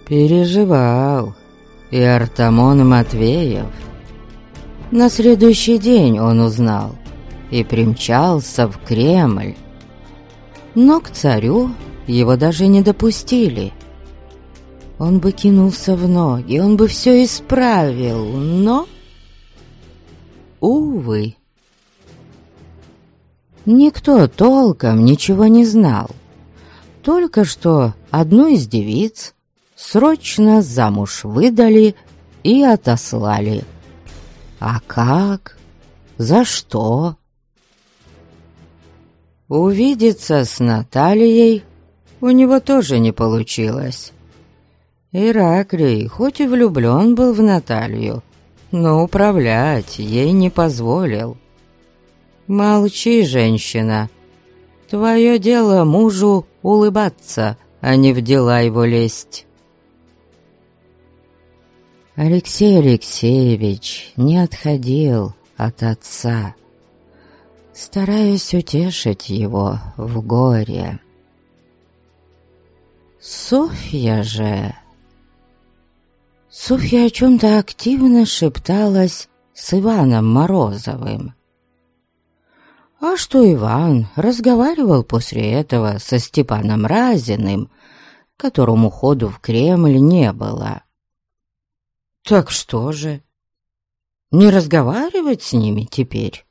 Переживал и Артамон Матвеев. На следующий день он узнал и примчался в Кремль. Но к царю его даже не допустили. Он бы кинулся в ноги, он бы все исправил, но... Увы. Никто толком ничего не знал. Только что одну из девиц срочно замуж выдали и отослали. А как? За что? Увидеться с Натальей у него тоже не получилось. Ираклий хоть и влюблен был в Наталью, но управлять ей не позволил. «Молчи, женщина. Твое дело мужу улыбаться, а не в дела его лезть». Алексей Алексеевич не отходил от отца, стараясь утешить его в горе. Софья о чем-то активно шепталась с Иваном Морозовым. А что Иван разговаривал после этого со Степаном Разиным, которому ходу в Кремль не было. Так что же, не разговаривать с ними теперь?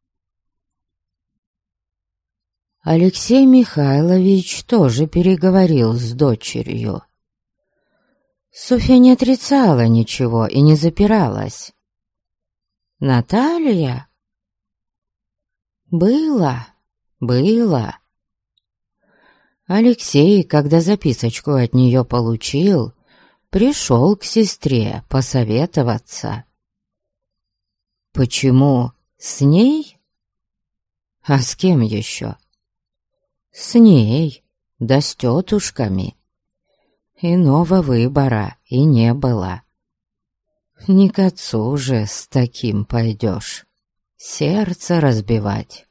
Алексей Михайлович тоже переговорил с дочерью. Софья не отрицала ничего и не запиралась. Наталья? Было. Алексей, когда записочку от нее получил, пришел к сестре посоветоваться. Почему с ней? А с кем еще? С ней, да с тетушками. Иного выбора и не было. Не к отцу же с таким пойдешь, сердце разбивать.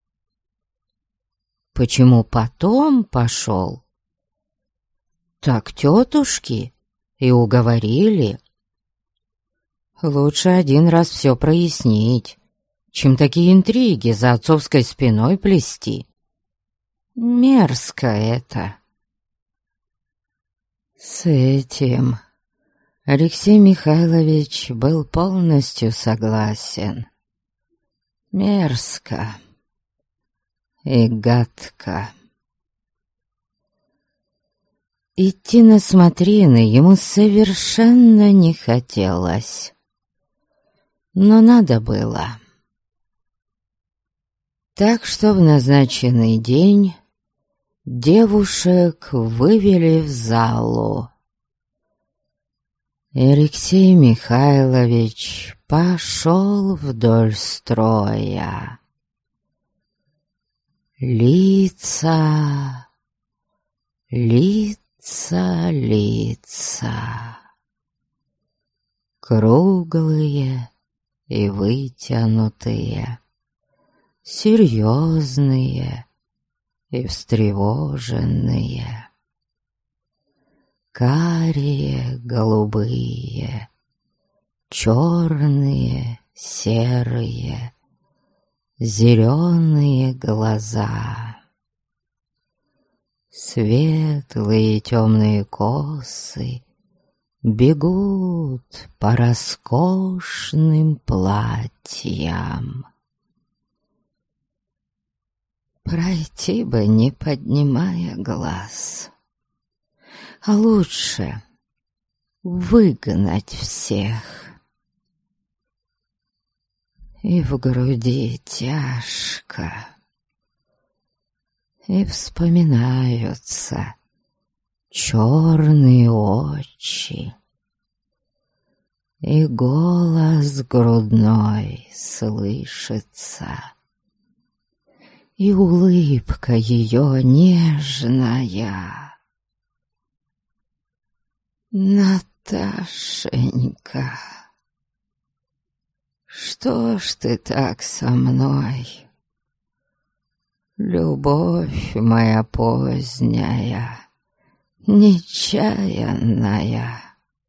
Почему потом пошел? Так тетушки и уговорили. Лучше один раз все прояснить, чем такие интриги за отцовской спиной плести. Мерзко это. С этим Алексей Михайлович был полностью согласен. Мерзко и гадко. Идти на смотрины ему совершенно не хотелось, но надо было. Так что в назначенный день девушек вывели в залу. И Алексей Михайлович пошел вдоль строя. Лица, круглые и вытянутые, серьезные и встревоженные, карие, голубые, черные, серые, зеленые глаза, светлые темные косы бегут по роскошным платьям. Пройти бы, не поднимая глаз, а лучше выгнать всех. И в груди тяжко, и вспоминаются черные очи, и голос грудной слышится, и улыбка ее нежная. Наташенька, что ж ты так со мной? Любовь моя поздняя, нечаянная.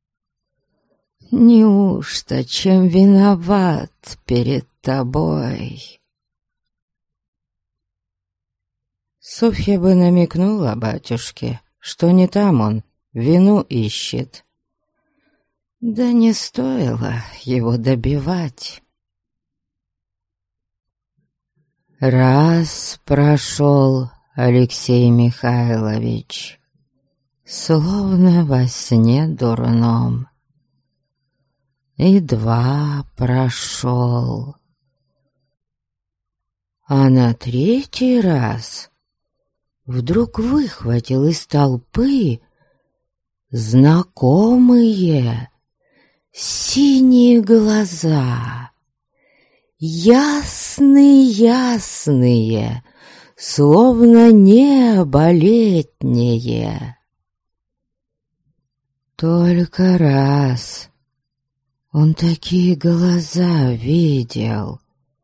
Неужто чем виноват перед тобой? Софья бы намекнула батюшке, что не там он вину ищет. Да не стоило его добивать. Раз прошел Алексей Михайлович, словно во сне дурном, и два прошел. А на третий раз вдруг выхватил из толпы знакомые синие глаза, ясные-ясные, словно небо летнее. Только раз он такие глаза видел,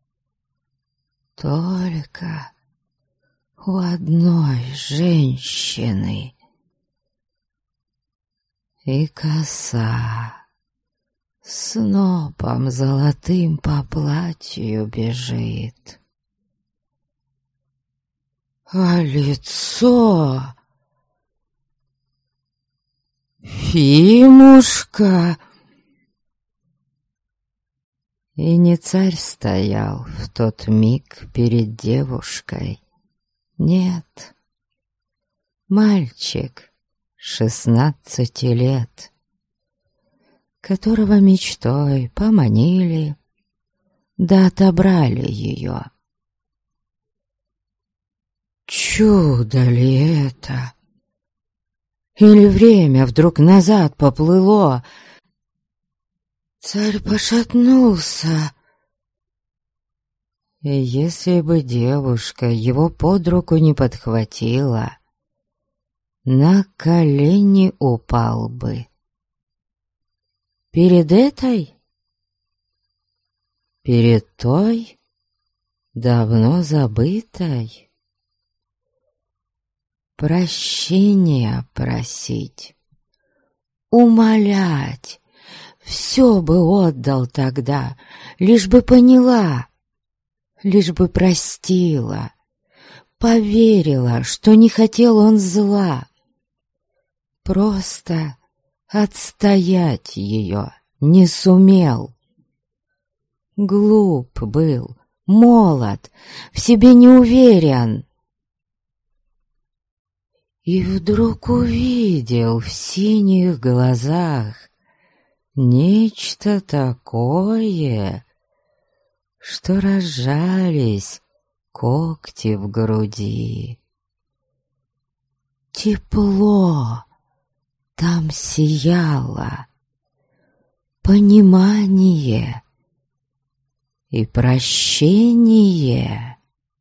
только у одной женщины. И коса снопом золотым по платью бежит. А лицо... Фимушка! И не царь стоял в тот миг перед девушкой. Нет, мальчик 16 лет, которого мечтой поманили, да отобрали ее. Чудо ли это? Или время вдруг назад поплыло? Царь пошатнулся. И если бы девушка его под руку не подхватила, на колени упал бы. Перед этой? Перед той, давно забытой? Прощения просить, умолять, все бы отдал тогда, лишь бы поняла, лишь бы простила, поверила, что не хотел он зла. Просто отстоять ее не сумел. Глуп был, молод, в себе не уверен. И вдруг увидел в синих глазах нечто такое, что разжались когти в груди. Тепло там сияло, понимание и прощение.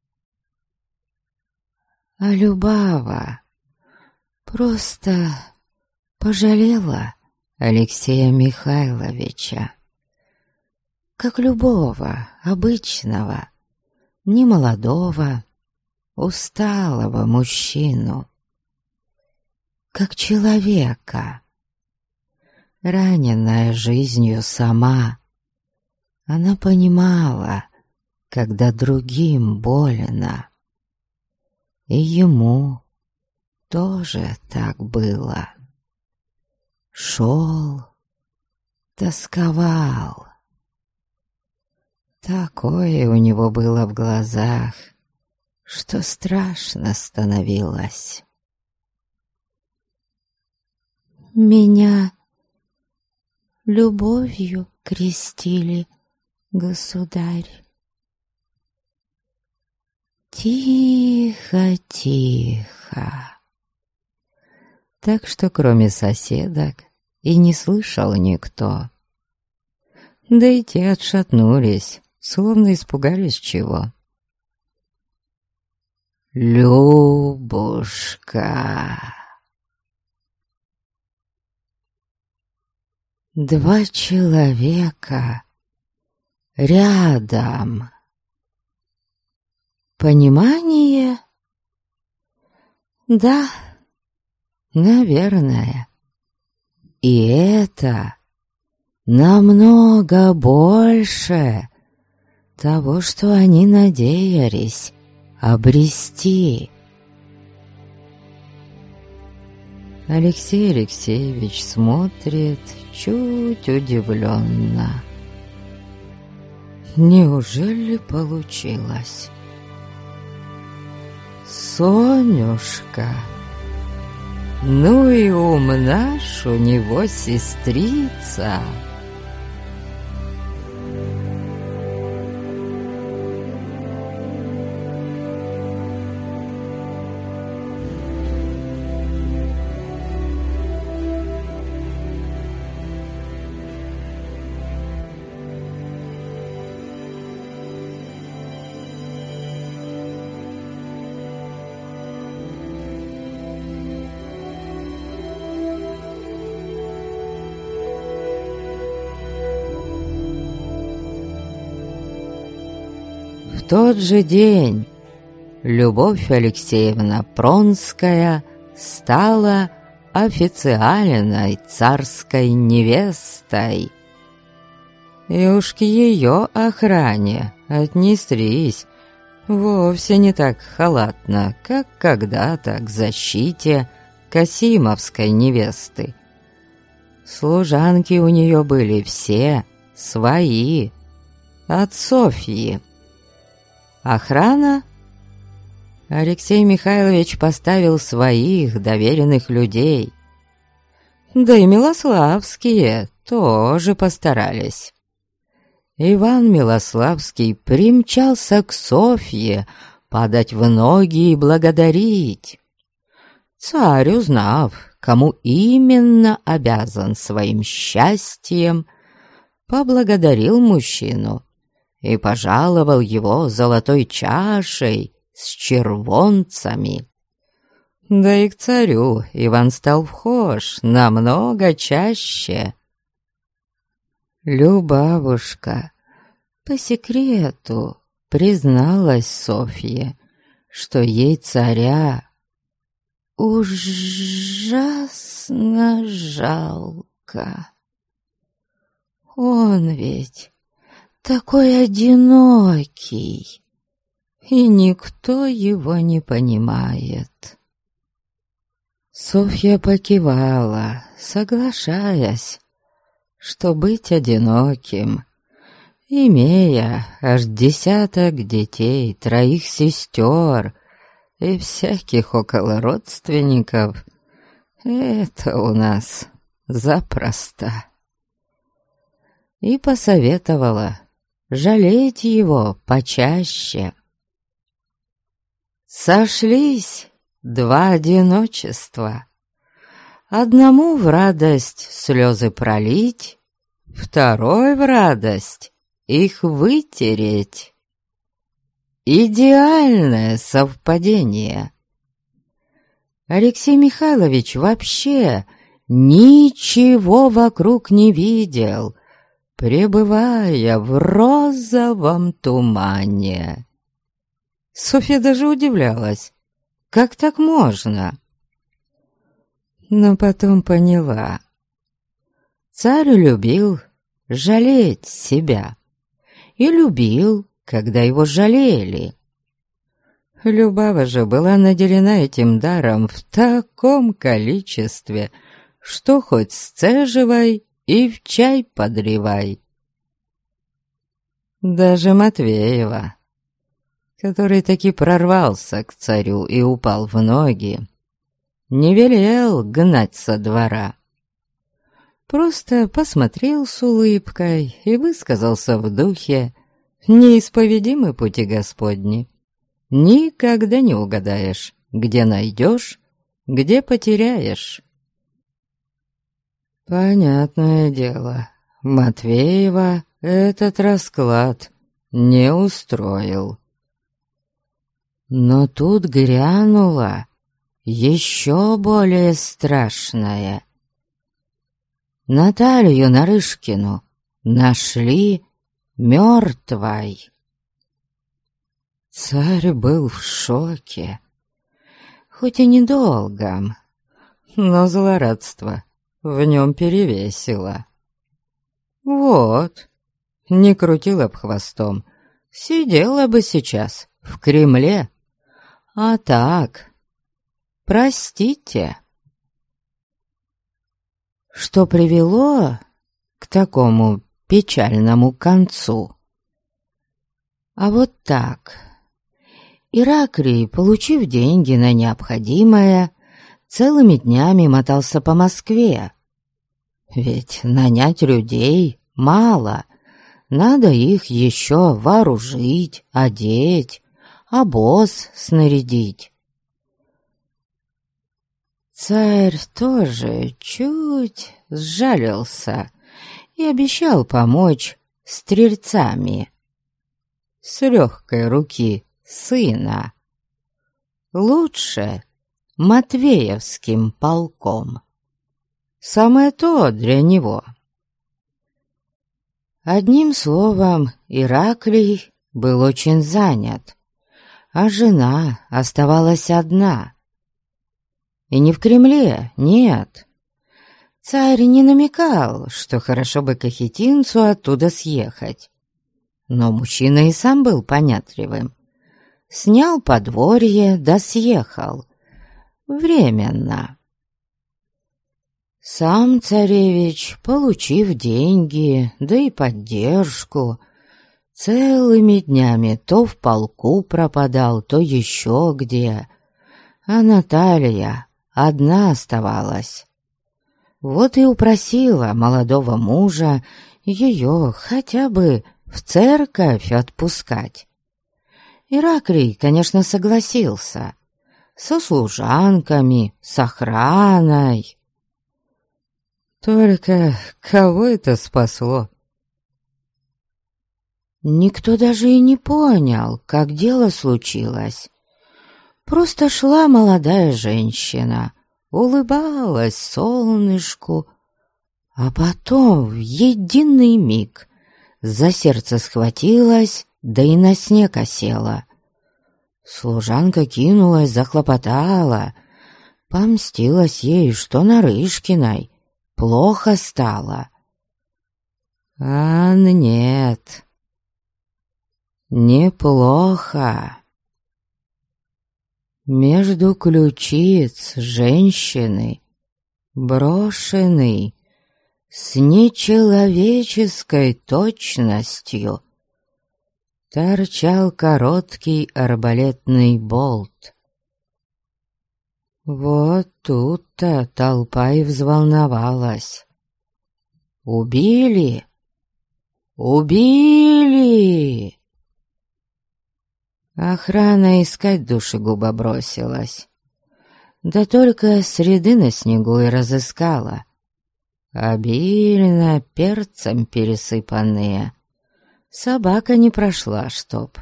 А Любава просто пожалела Алексея Михайловича, как любого обычного, немолодого, усталого мужчину, как человека. Раненная жизнью сама, она понимала, когда другим больно, и ему тоже так было. Шел, тосковал. Такое у него было в глазах, что страшно становилось. Меня любовью крестили, государь. Тихо, тихо. Так что кроме соседок и не слышал никто. Да и те отшатнулись, словно испугались чего. Любушка. Два человека рядом. Понимание? Да, Наверное. И это намного больше того, что они надеялись обрести. Алексей Алексеевич смотрит чуть удивленно. Неужели получилось? Сонюшка, ну и умна ж у него сестрица. В тот же день Любовь Алексеевна Пронская стала официальной царской невестой. И уж к ее охране отнеслись вовсе не так халатно, как когда-то к защите Касимовской невесты. Служанки у нее были все свои, от Софьи. Охрана? Алексей Михайлович поставил своих доверенных людей. Да и Милославские тоже постарались. Иван Милославский примчался к Софье падать в ноги и благодарить. Царь, узнав, кому именно обязан своим счастьем, поблагодарил мужчину и пожаловал его золотой чашей с червонцами. Да и к царю Иван стал вхож намного чаще. Любавушка по секрету призналась Софье, что ей царя ужасно жалко. Он ведь такой одинокий, и никто его не понимает. Софья покивала, соглашаясь, что быть одиноким, имея аж 10 детей, 3 сестер и всяких около родственников, это у нас запросто. И посоветовала жалеть его почаще. Сошлись 2 одиночества. Одному в радость слезы пролить, второй в радость их вытереть. Идеальное совпадение. Алексей Михайлович вообще ничего вокруг не видел, пребывая в розовом тумане. Софья даже удивлялась, как так можно? Но потом поняла. Царь любил жалеть себя и любил, когда его жалели. Любава же была наделена этим даром в таком количестве, что хоть сцеживай и в чай подливай. Даже Матвеева, который таки прорвался к царю и упал в ноги, не велел гнать со двора. Просто посмотрел с улыбкой и высказался в духе: «Неисповедимы пути Господни. Никогда не угадаешь, где найдешь, где потеряешь». Понятное дело, Матвеева этот расклад не устроил. Но тут грянуло еще более страшное. Наталью Нарышкину нашли мертвой. Царь был в шоке, хоть и недолгом, но злорадство в нем перевесило. Вот, не крутила б хвостом, сидела бы сейчас в Кремле. А так, простите. Что привело к такому печальному концу? А вот так. Ираклий, получив деньги на необходимое, целыми днями мотался по Москве. Ведь нанять людей мало, надо их еще вооружить, одеть, обоз снарядить. Царь тоже чуть сжалился и обещал помочь стрельцами. С легкой руки сына. Лучше Матвеевским полком. Самое то для него. Одним словом, Ираклий был очень занят, а жена оставалась одна. И не в Кремле, нет. Царь не намекал, что хорошо бы кахетинцу оттуда съехать. Но мужчина и сам был понятливым. Снял подворье, да съехал. Временно. Сам царевич, получив деньги, да и поддержку, целыми днями то в полку пропадал, то еще где. А Наталья одна оставалась. Вот и упросила молодого мужа ее хотя бы в церковь отпускать. Ираклий, конечно, согласился. Со служанками, с охраной. Только кого это спасло? Никто даже и не понял, как дело случилось. Просто шла молодая женщина, улыбалась солнышку, а потом в единый миг за сердце схватилась, да и на снег осела. Служанка кинулась, захлопотала, помстилась ей, что Нарышкиной плохо стало. А нет, неплохо. Между ключиц женщины, брошенный с нечеловеческой точностью, торчал короткий арбалетный болт. Вот тут-то толпа и взволновалась. «Убили! Убили!» Охрана искать душегуба бросилась. Да только среды на снегу и разыскала. Обильно перцем пересыпанные. Собака не прошла, чтоб.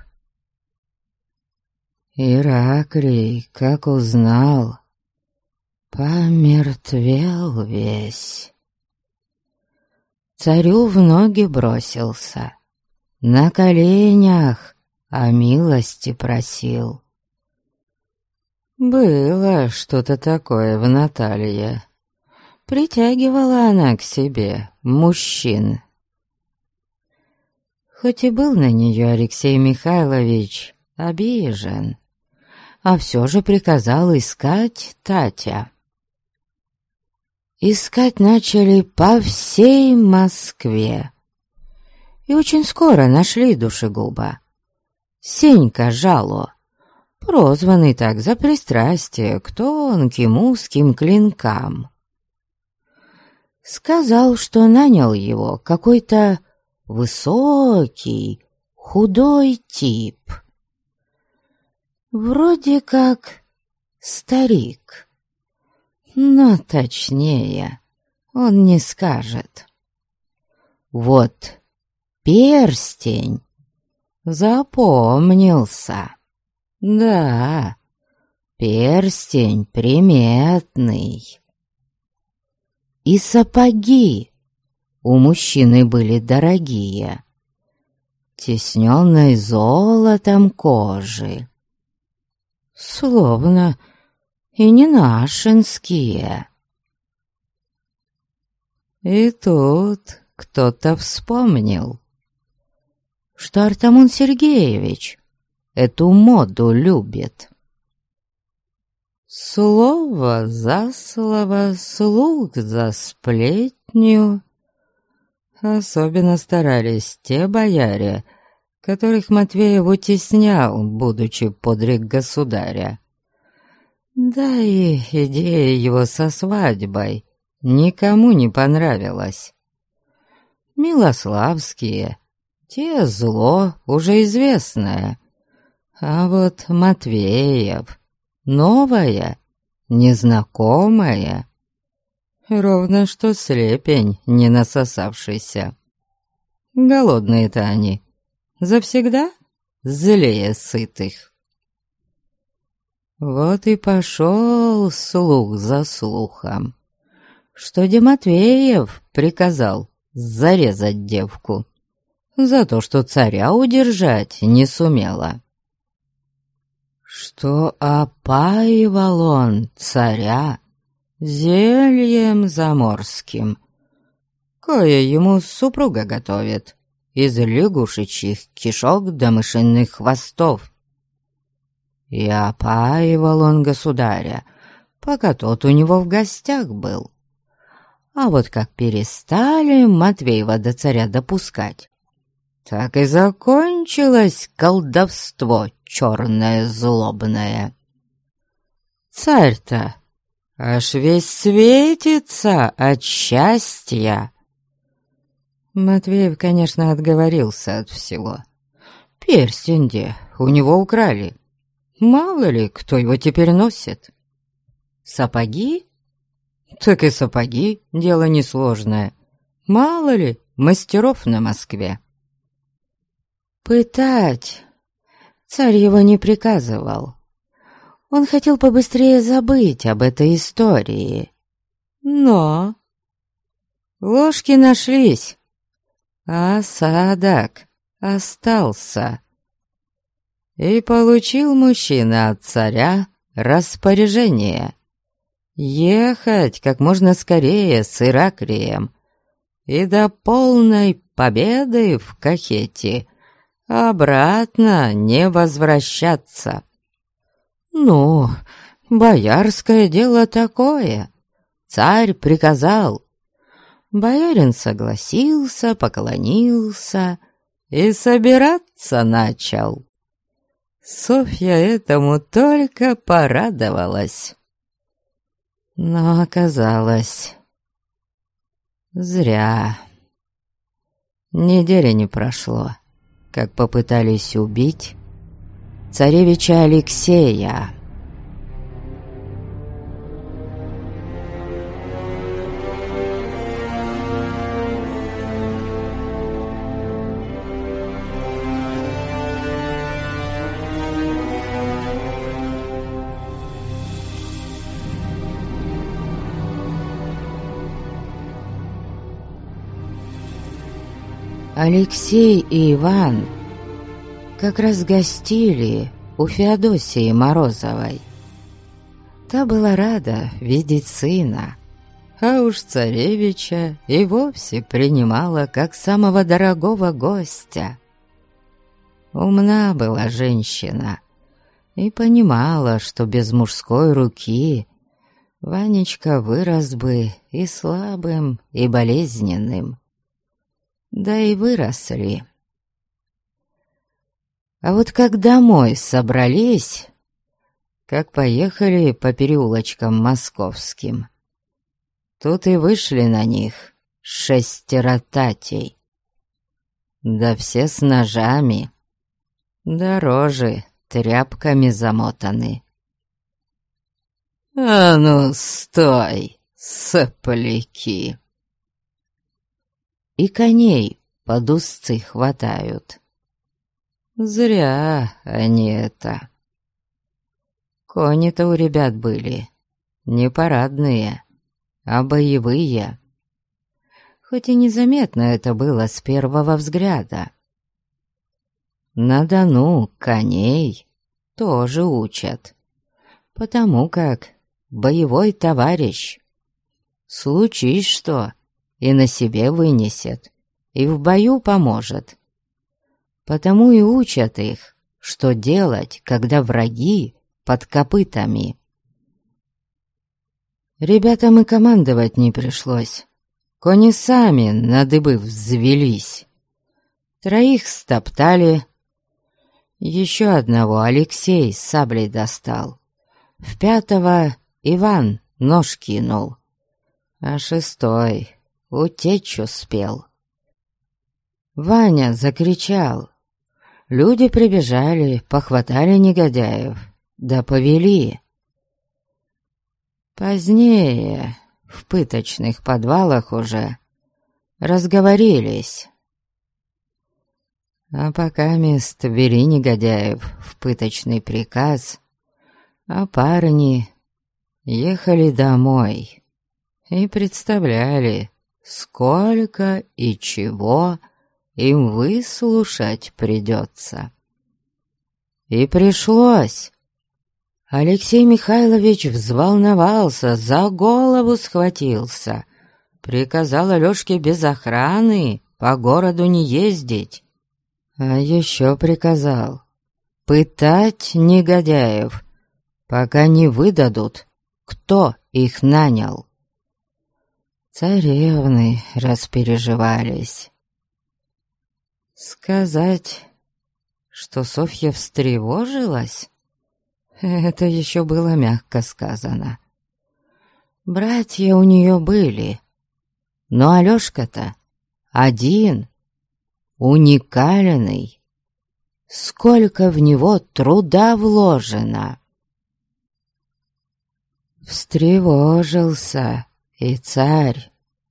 Ираклий, как узнал, помертвел весь. Царю в ноги бросился, на коленях о милости просил. Было что-то такое в Наталье. Притягивала она к себе мужчин. Хоть и был на нее Алексей Михайлович обижен, а все же приказал искать Татя. Искать начали по всей Москве. И очень скоро нашли душегуба. Сенька Жало, прозванный так за пристрастие к тонким узким клинкам. Сказал, что нанял его какой-то высокий, худой тип. Вроде как старик, но точнее он не скажет. Вот перстень запомнился. Да, перстень приметный. И сапоги у мужчины были дорогие, тисненной золотом кожи. Словно и не нашинские. И тут кто-то вспомнил, что Артамон Сергеевич эту моду любит. Слово за слово, слух за сплетню. Особенно старались те бояре, которых Матвеев утеснял, будучи подле государя. Да и идея его со свадьбой никому не понравилась. Милославские, те зло уже известное, а вот Матвеев новое, незнакомое, ровно что слепень не насосавшийся. Голодные-то они завсегда злее сытых. Вот и пошел слух за слухом, что Матвеев приказал зарезать девку за то, что царя удержать не сумела. Что опаивал он царя зельем заморским, кое ему супруга готовит из лягушечьих кишок до мышиных хвостов. И опаивал он государя, пока тот у него в гостях был. А вот как перестали Матвеева до царя допускать, так и закончилось колдовство черное злобное. Царь-то аж весь светится от счастья. Матвеев, конечно, отговорился от всего. Перстень-де у него украли. Мало ли, кто его теперь носит. Сапоги? Так и сапоги — дело несложное. Мало ли мастеров на Москве. Пытать царь его не приказывал. Он хотел побыстрее забыть об этой истории. Но ложки нашлись, а осадок остался. И получил мужчина от царя распоряжение ехать как можно скорее с Ираклием и до полной победы в Кахете обратно не возвращаться. Ну, боярское дело такое. Царь приказал. Боярин согласился, поклонился и собираться начал. Софья этому только порадовалась. Но оказалось, зря. Недели не прошло, как попытались убить царевича Алексея. Алексей и Иван как раз гостили у Феодосии Морозовой. Та была рада видеть сына, а уж царевича и вовсе принимала как самого дорогого гостя. Умна была женщина и понимала, что без мужской руки Ванечка вырос бы и слабым, и болезненным. Да и выросли. А вот как домой собрались, как поехали по переулочкам московским, тут и вышли на них 6 татей. Да все с ножами, да рожи тряпками замотаны. «А ну, стой, сопляки!» И коней под узцы хватают. Зря они это. Кони-то у ребят были не парадные, а боевые. Хоть и незаметно это было с первого взгляда. На Дону коней тоже учат, потому как боевой товарищ. Случись что, и на себе вынесет, и в бою поможет. Потому и учат их, что делать, когда враги под копытами. Ребятам и командовать не пришлось. Кони сами на дыбы взвелись. 3 стоптали. Еще одного Алексей с саблей достал. В 5-го Иван нож кинул. А 6-й утечь успел. Ваня закричал. Люди прибежали, похватали негодяев, да повели. Позднее, в пыточных подвалах уже, разговорились. А пока мест вели негодяев в пыточный приказ, а парни ехали домой и представляли, сколько и чего им выслушать придется. И пришлось. Алексей Михайлович взволновался, за голову схватился, приказал Алёшке без охраны по городу не ездить. А еще приказал пытать негодяев, пока не выдадут, кто их нанял. Царевны распереживались. Сказать, что Софья встревожилась, это еще было мягко сказано. Братья у нее были, но Алёшка-то один, уникальный. Сколько в него труда вложено. Встревожился и царь.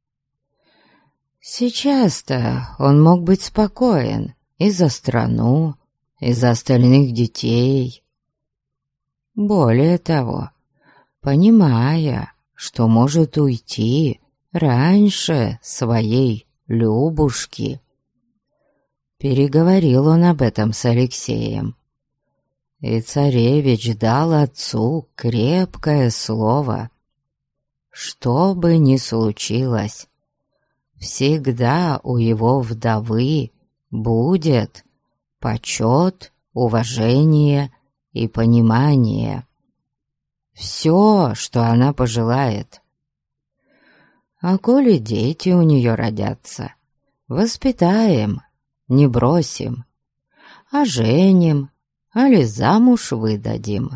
Сейчас-то он мог быть спокоен и за страну, и за остальных детей. Более того, понимая, что может уйти раньше своей Любушки, переговорил он об этом с Алексеем. И царевич дал отцу крепкое слово. Что бы ни случилось, всегда у его вдовы будет почет, уважение и понимание. Все, что она пожелает. А коли дети у нее родятся, воспитаем, не бросим, а женим, али замуж выдадим.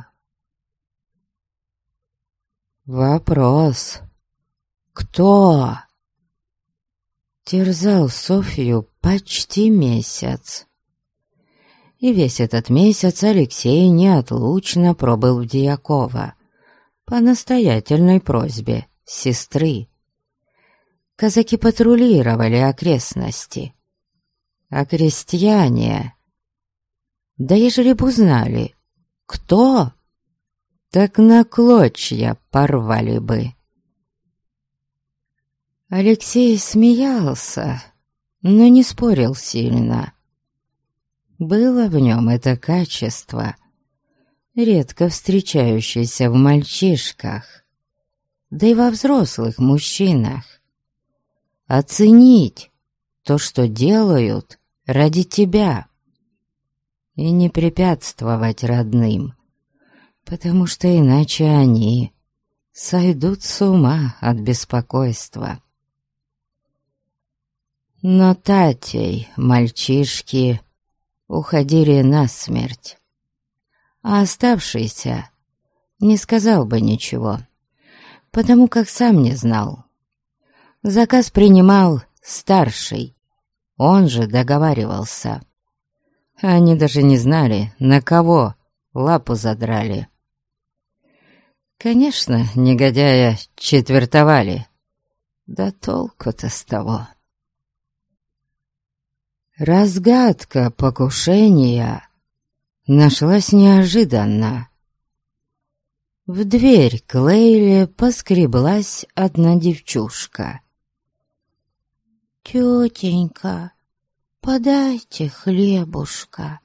Вопрос: кто? Терзал Софью почти месяц. И весь этот месяц Алексей неотлучно пробыл в Дьяково по настоятельной просьбе сестры. Казаки патрулировали окрестности, а крестьяне, да ежели б узнали, кто, так на клочья порвали бы. Алексей смеялся, но не спорил сильно. Было в нем это качество, редко встречающееся в мальчишках, да и во взрослых мужчинах. Оценить то, что делают ради тебя, и не препятствовать родным, потому что иначе они сойдут с ума от беспокойства. Но Татей мальчишки уходили насмерть, а оставшийся не сказал бы ничего, потому как сам не знал. Заказ принимал старший, он же договаривался. Они даже не знали, на кого лапу задрали. Конечно, негодяя четвертовали, да толку-то с того. Разгадка покушения нашлась неожиданно. В дверь к Лейле поскреблась одна девчушка. «Тетенька, подайте хлебушка».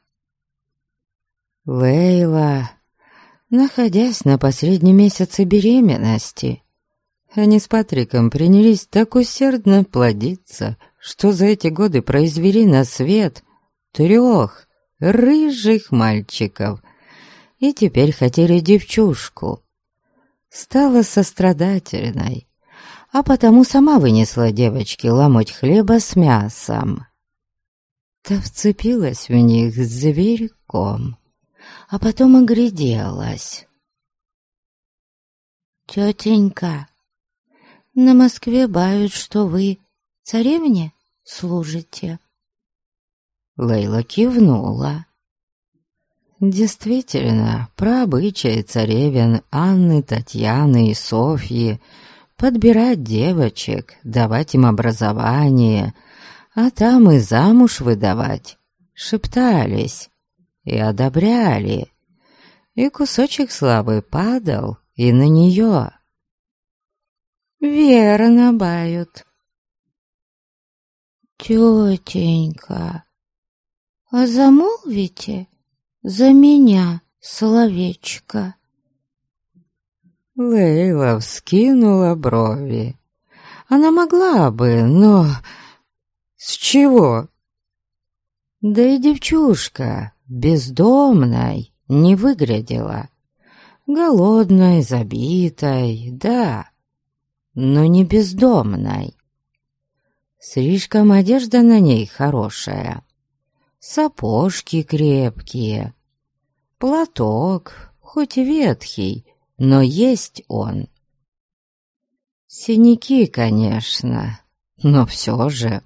Лейла, находясь на последнем месяце беременности, Они с Патриком принялись так усердно плодиться, что за эти годы произвели на свет 3 рыжих мальчиков и теперь хотели девчушку. Стала сострадательной, а потому сама вынесла девочке ломоть хлеба с мясом. Та вцепилась в них зверьком, а потом огляделась. «Тетенька, на Москве бают, что вы царевне служите?» Лейла кивнула. Действительно, про обычаи царевен Анны, Татьяны и Софьи подбирать девочек, давать им образование, а там и замуж выдавать, шептались и одобряли, и кусочек славы падал и на нее. Верно бают. «Тетенька, а замолвите за меня словечко?» Лейла вскинула брови. Она могла бы, но с чего? Да и девчушка бездомной не выглядела. Голодной, забитой, да, но не бездомной. Слишком одежда на ней хорошая. Сапожки крепкие, платок, хоть и ветхий, но есть он. Синяки, конечно, но все же.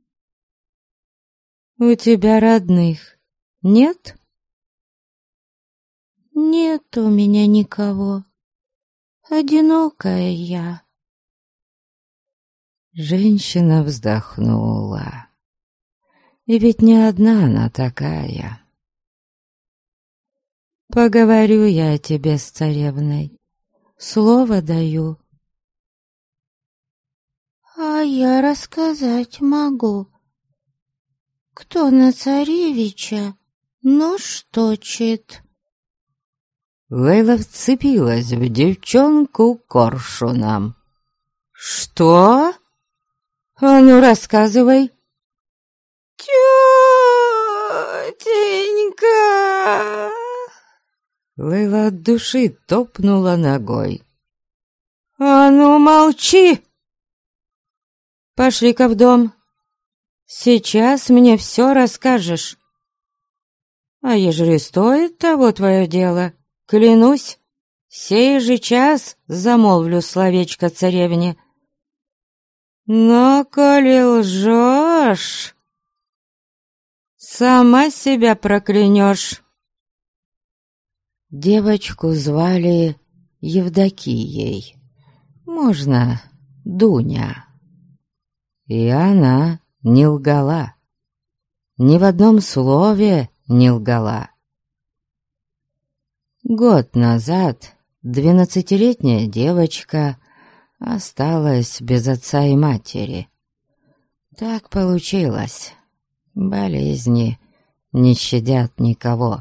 «У тебя родных нет?» «Нет у меня никого. Одинокая я». Женщина вздохнула. И ведь не одна она такая. «Поговорю я о тебе с царевной. Слово даю». «А я рассказать могу, кто на царевича нож точит». Лейла вцепилась в девчонку коршуном. «Что? А ну, рассказывай!» «Тетенька!» Лейла от души топнула ногой. «А ну, молчи! Пошли-ка в дом. Сейчас мне все расскажешь. А ежели стоит того твое дело, клянусь, сей же час замолвлю словечко царевне. Но коли лжешь, сама себя проклянешь». Девочку звали Евдокией, можно Дуня. И она не лгала, ни в одном слове не лгала. Год назад 12-летняя девочка осталась без отца и матери. Так получилось. Болезни не щадят никого.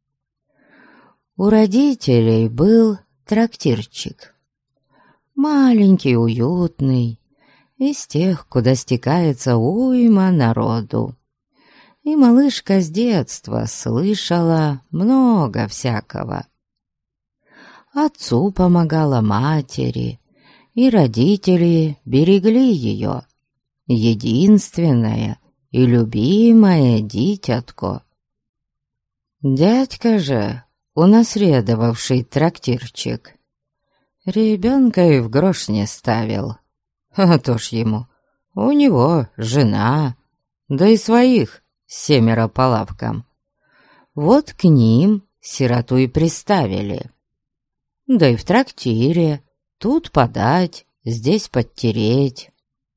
У родителей был трактирчик. Маленький, уютный, из тех, куда стекается уйма народу. И малышка с детства слышала много всякого. Отцу помогала матери, и родители берегли ее, единственное и любимое дитятко. Дядька же, унаследовавший трактирчик, ребенка и в грош не ставил. А то ж ему, у него жена, да и своих 7 по лавкам. Вот к ним сироту и приставили. Да и в трактире тут подать, здесь подтереть.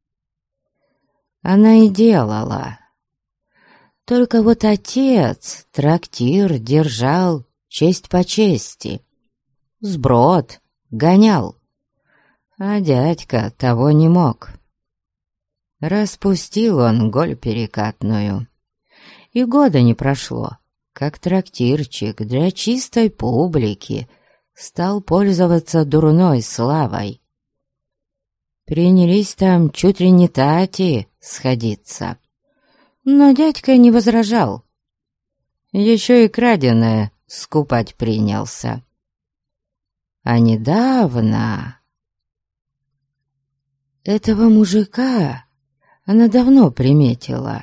Она и делала. Только вот отец трактир держал честь по чести, сброд гонял, а дядька того не мог. Распустил он голь перекатную, и года не прошло, как трактирчик для чистой публики стал пользоваться дурной славой. Принялись там чуть ли не тати сходиться. Но дядька не возражал. Еще и краденое скупать принялся. А недавно... Этого мужика она давно приметила.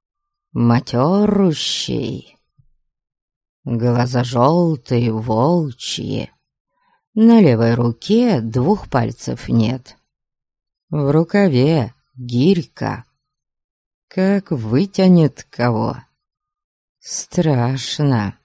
Матерущий, глаза желтые, волчьи. На левой руке 2 пальцев нет. В рукаве гирька. Как вытянет кого. Страшно.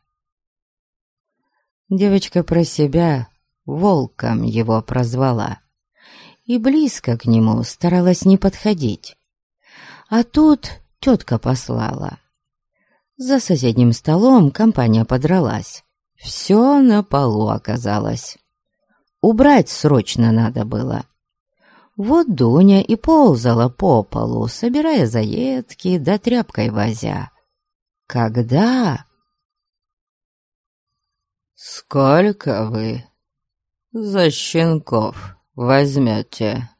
Девочка про себя волком его прозвала и близко к нему старалась не подходить. А тут тетка послала. За соседним столом компания подралась. Все на полу оказалось. Убрать срочно надо было. Вот Дуня и ползала по полу, собирая заедки да тряпкой возя. Когда... «Сколько вы за щенков возьмете?»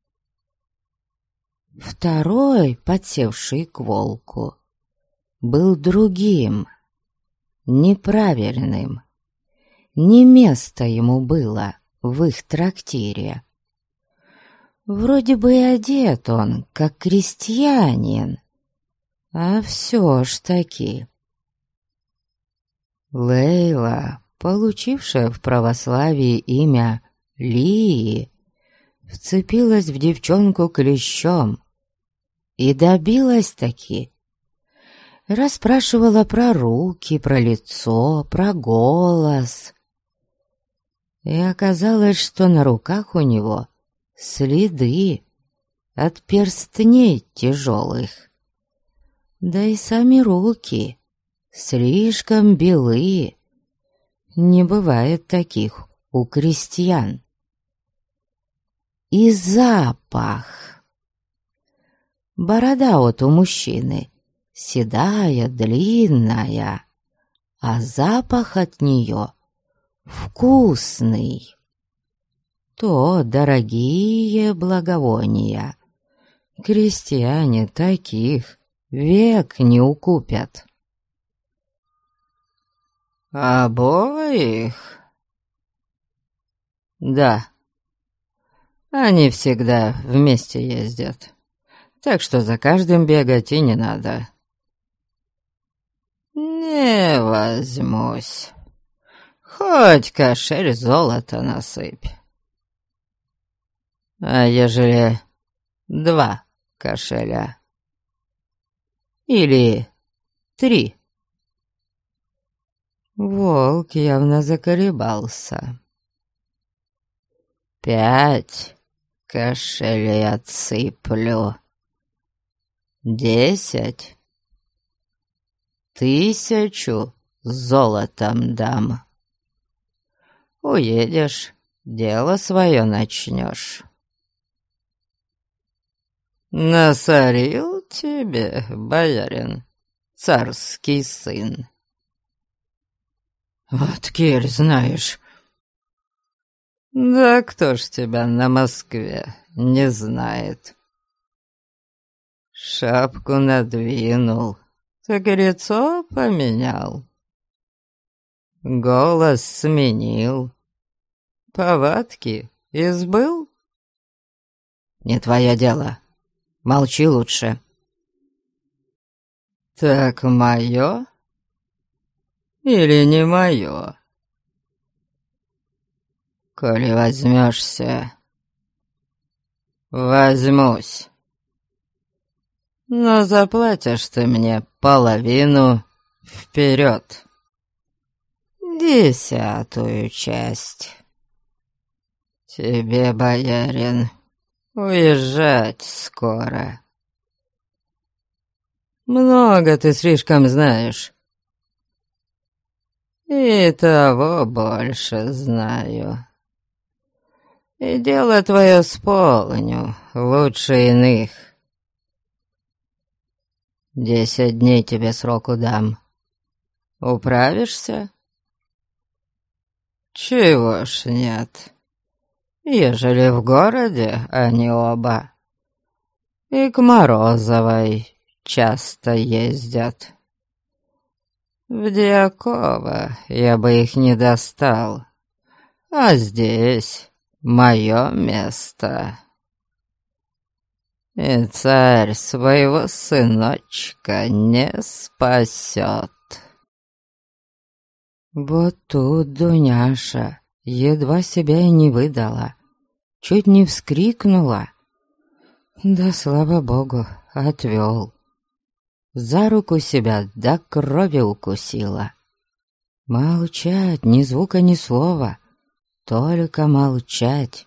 Второй, подсевший к волку, был другим, неправильным. Не место ему было в их трактире. Вроде бы и одет он, как крестьянин, а все ж таки. Лейла, получившая в православии имя Лии, вцепилась в девчонку клещом и добилась-таки. Расспрашивала про руки, про лицо, про голос. И оказалось, что на руках у него следы от перстней тяжелых. Да и сами руки слишком белы. Не бывает таких у крестьян. И запах. Борода вот у мужчины седая, длинная, а запах от нее вкусный. То дорогие благовония. Крестьяне таких век не укупят. «Обоих?» «Да. Они всегда вместе ездят, так что за каждым бегать и не надо». «Не возьмусь. Хоть кошель золота насыпь. А ежели 2 кошеля? Или 3?» Волк явно заколебался. 5 кошелей отсыплю. 10. 1000 золотом дам. Уедешь, дело свое начнешь. Насорил тебе, боярин, царский сын? Вот кель знаешь. Да кто ж тебя на Москве не знает? Шапку надвинул, так и лицо поменял. Голос сменил, повадки избыл. Не твое дело, молчи лучше. Так мое или не мое? Коли возьмешься, возьмусь. Но заплатишь ты мне половину вперед. 10-ую часть. Тебе, боярин, уезжать скоро. Много ты слишком знаешь. И того больше знаю. И дело твое сполню лучше иных. 10 дней тебе сроку дам. Управишься? Чего ж нет? ежели в городе они оба. И к Морозовой часто ездят. В Дьяково я бы их не достал, а здесь мое место. И царь своего сыночка не спасет. Вот тут Дуняша едва себя и не выдала, чуть не вскрикнула. Да, слава богу, отвел. За руку себя до крови укусила. Молчать, ни звука, ни слова, только молчать.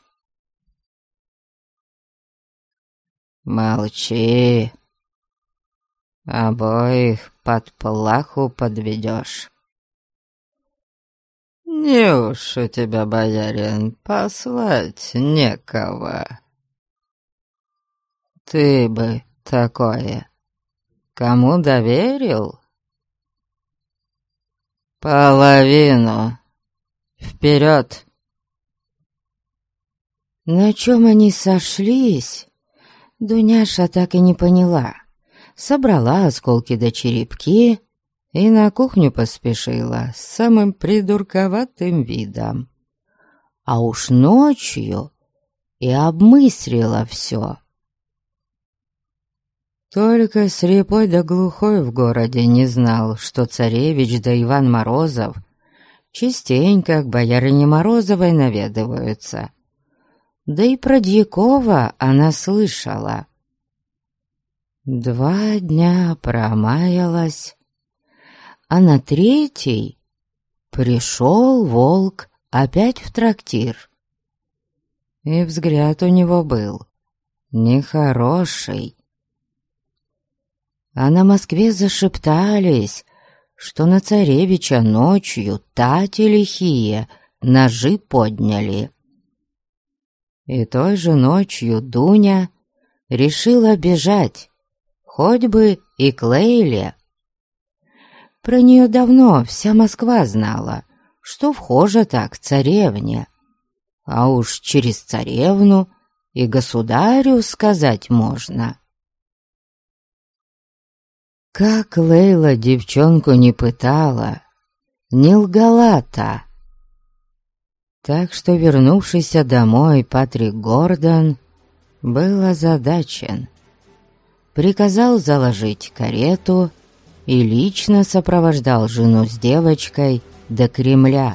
Молчи, обоих под плаху подведешь. Неуж у тебя, боярин, послать некого? Ты бы такое кому доверил? Половину. Вперед! На чем они сошлись, Дуняша так и не поняла. Собрала осколки до черепки и на кухню поспешила с самым придурковатым видом. А уж ночью и обмыслила все. Только слепой да глухой в городе не знал, что царевич да Иван Морозов частенько к боярине Морозовой наведываются. Да и про Дьякова она слышала. 2 дня промаялась, а на 3-й пришел волк опять в трактир. И взгляд у него был нехороший. А на Москве зашептались, что на царевича ночью тати лихие ножи подняли. И той же ночью Дуня решила бежать, хоть бы и к Лейле. Про нее давно вся Москва знала, что вхожа так царевне, а уж через царевну и государю сказать можно. Как Лейла девчонку не пытала, не лгала та. Так что, вернувшийся домой, Патрик Гордон был озадачен. Приказал заложить карету и лично сопровождал жену с девочкой до Кремля.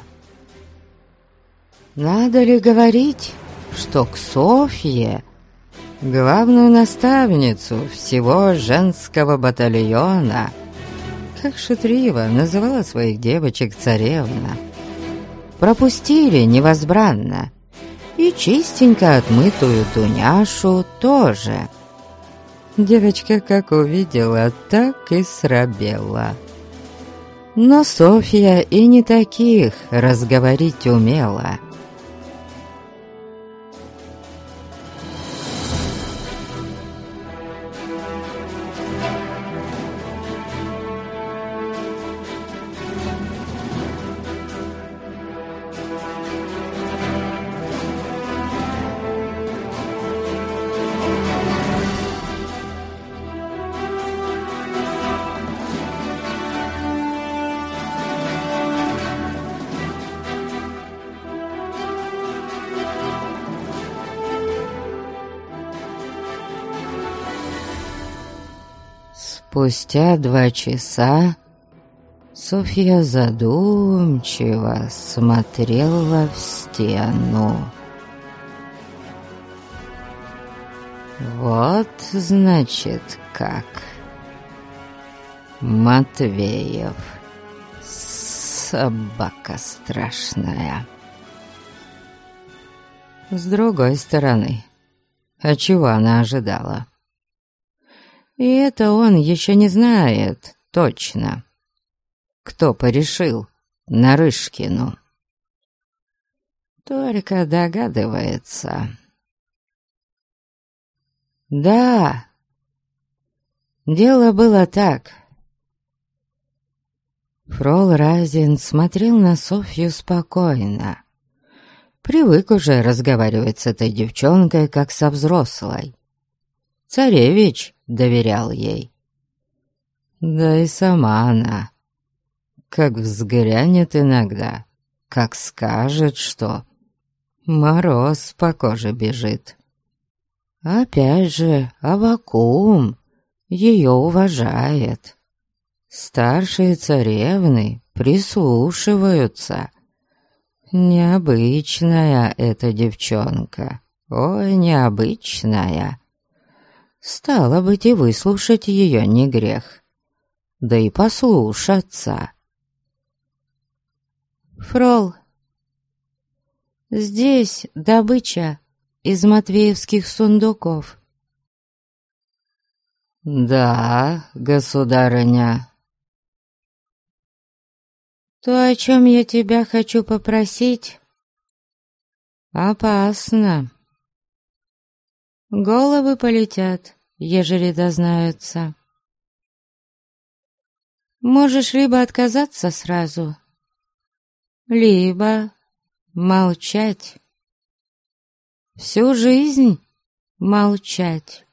Надо ли говорить, что к Софье, главную наставницу всего женского батальона, как шутливо называла своих девочек царевна, пропустили невозбранно, и чистенько отмытую Дуняшу тоже. Девочка как увидела, так и срабела. Но Софья и не таких разговорить умела. Спустя 2 часа Софья задумчиво смотрела в стену. Вот, значит, как. Матвеев, собака страшная. С другой стороны, а чего она ожидала? И это он еще не знает точно, кто порешил Нарышкину. Только догадывается. Да, дело было так. Фрол Разин смотрел на Софью спокойно, Привык уже разговаривать с этой девчонкой, как со взрослой. Царевич доверял ей. Да и сама она, как взглянет иногда, как скажет что, мороз по коже бежит. Опять же, Аввакум ее уважает. Старшие царевны прислушиваются. Необычная эта девчонка, ой, необычная. Стало быть, и выслушать ее не грех, да и послушаться. Фрол, здесь добыча из матвеевских сундуков. Да, государыня. То, о чем я тебя хочу попросить, опасно. Головы полетят, ежели дознаются. Можешь либо отказаться сразу, либо молчать. Всю жизнь молчать.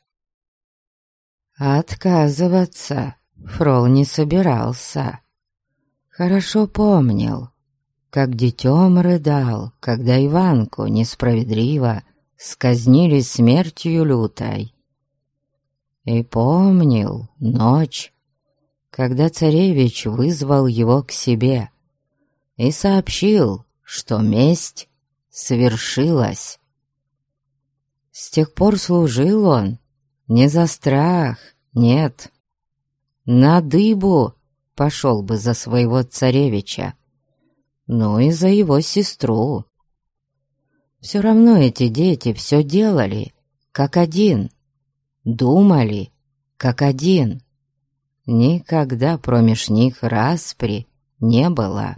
Отказываться Фрол не собирался. Хорошо помнил, как детем рыдал, когда Иванку несправедливо сказнили смертью лютой. И помнил ночь, когда царевич вызвал его к себе и сообщил, что месть свершилась. С тех пор служил он не за страх, нет, на дыбу пошел бы за своего царевича, но и за его сестру. Все равно эти дети все делали, как один, думали, как один. Никогда промеж них распри не было.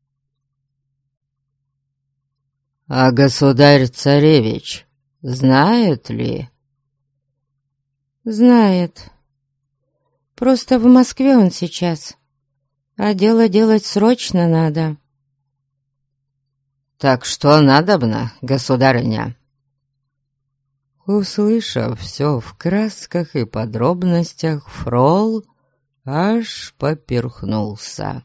«А государь-царевич знает ли?» «Знает. Просто в Москве он сейчас, а дело делать срочно надо». «Так что надобно, государыня?» Услышав все в красках и подробностях, Фрол аж поперхнулся.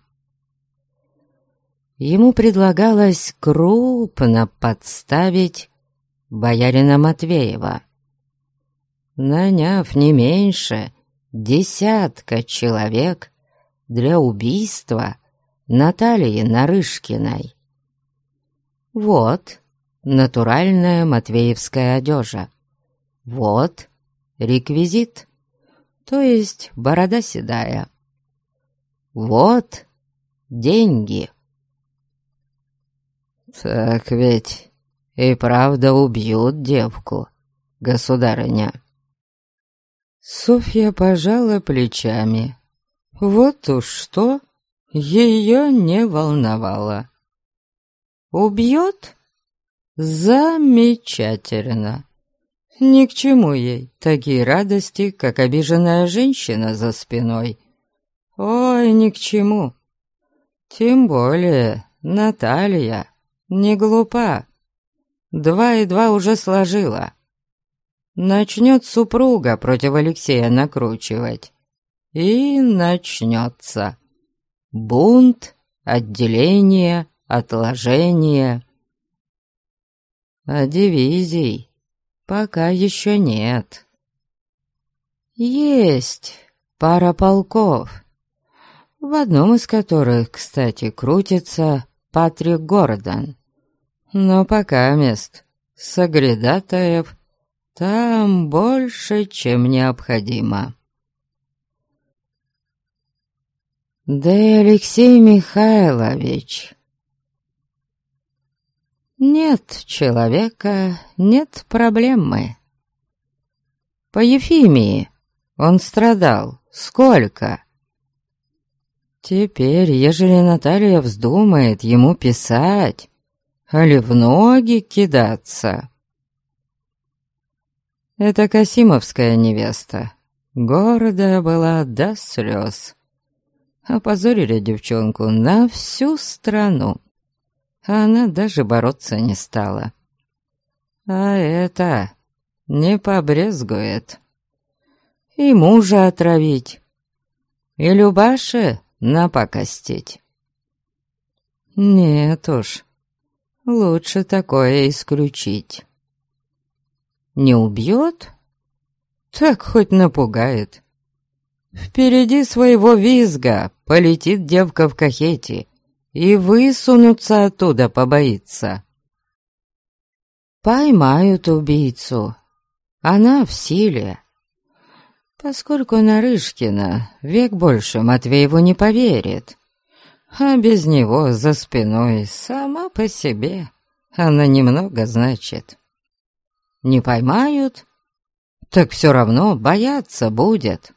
Ему предлагалось крупно подставить боярина Матвеева, наняв не меньше 10 человек для убийства Натальи Нарышкиной. Вот натуральная матвеевская одежа, вот реквизит, то есть борода седая, вот деньги. Так ведь и правда убьют девку, государыня. Софья пожала плечами. Вот уж что ее не волновало. Убьет? Замечательно. Ни к чему ей такие радости, как обиженная женщина за спиной. Ой, ни к чему. Тем более Наталья не глупа. 2 и 2 уже сложила. Начнет супруга против Алексея накручивать. И начнется бунт, отделение, отложение. А дивизий пока еще нет. Есть пара полков, в одном из которых, кстати, крутится Патрик Гордон. Но пока мест соглядатаев там больше, чем необходимо. Да и Алексей Михайлович. Нет человека, нет проблемы. По Ефимии он страдал. Сколько? Теперь, ежели Наталья вздумает ему писать, али в ноги кидаться. Эта касимовская невеста гордая была до слез. Опозорили девчонку на всю страну. она даже бороться не стала. А это не побрезгует. И мужа отравить, и Любаше напакостить. Нет уж, лучше такое исключить. Не убьет? Так хоть напугает. Впереди своего визга полетит девка в кахете и высунуться оттуда побоится. Поймают убийцу. Она в силе. Поскольку Нарышкина век больше Матвееву не поверит, а без него за спиной сама по себе она немного значит. Не поймают, так все равно бояться будет.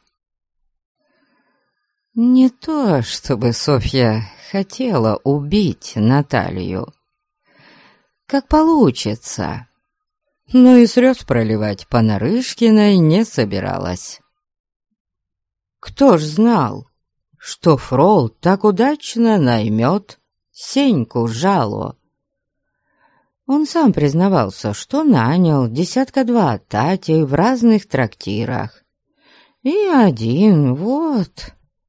Не то, чтобы Софья хотела убить Наталью. Как получится. Но и слез проливать по Нарышкиной не собиралась. Кто ж знал, что Фрол так удачно наймет Сеньку Жало? Он сам признавался, что нанял 10-2 татей в разных трактирах. И один, вот...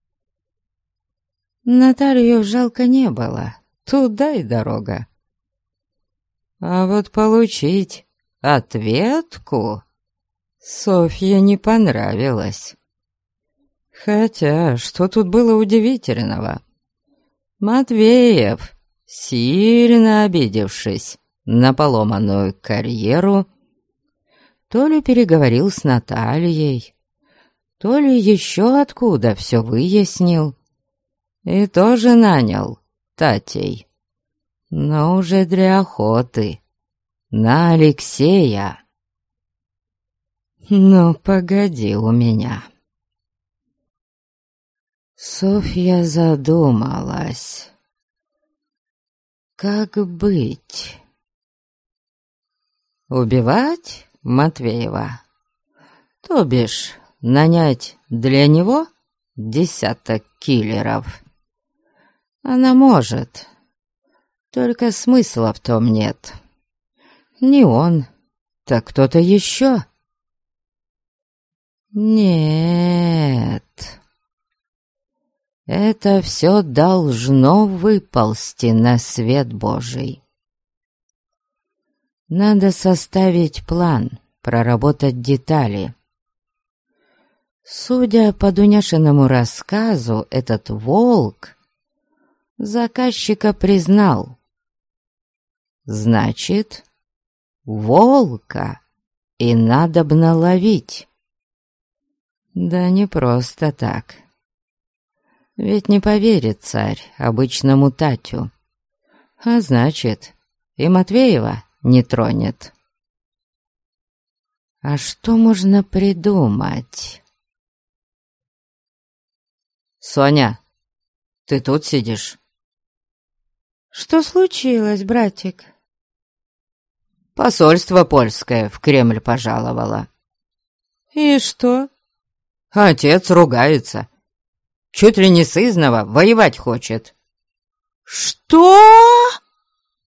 Наталью жалко не было, туда и дорога. А вот получить ответку Софье не понравилось. Хотя, что тут было удивительного? Матвеев, сильно обидевшись на поломанную карьеру, то ли переговорил с Натальей, то ли еще откуда все выяснил, и тоже нанял татей, но уже для охоты, на Алексея. Ну, погоди у меня. Софья задумалась. Как быть? Убивать Матвеева? То бишь, нанять для него 10 киллеров? Она может, только смысла в том нет. Не он, так кто-то еще. Нет, это все должно выползти на свет Божий. Надо составить план, проработать детали. Судя по Дуняшиному рассказу, этот волк заказчика признал. Значит, волка и надобно ловить. Да не просто так. Ведь не поверит царь обычному татю. А значит, и Матвеева не тронет. А что можно придумать? «Соня, ты тут сидишь?» «Что случилось, братик?» «Посольство польское в Кремль пожаловало». «И что?» «Отец ругается. Чуть ли не сызнова воевать хочет». «Что?»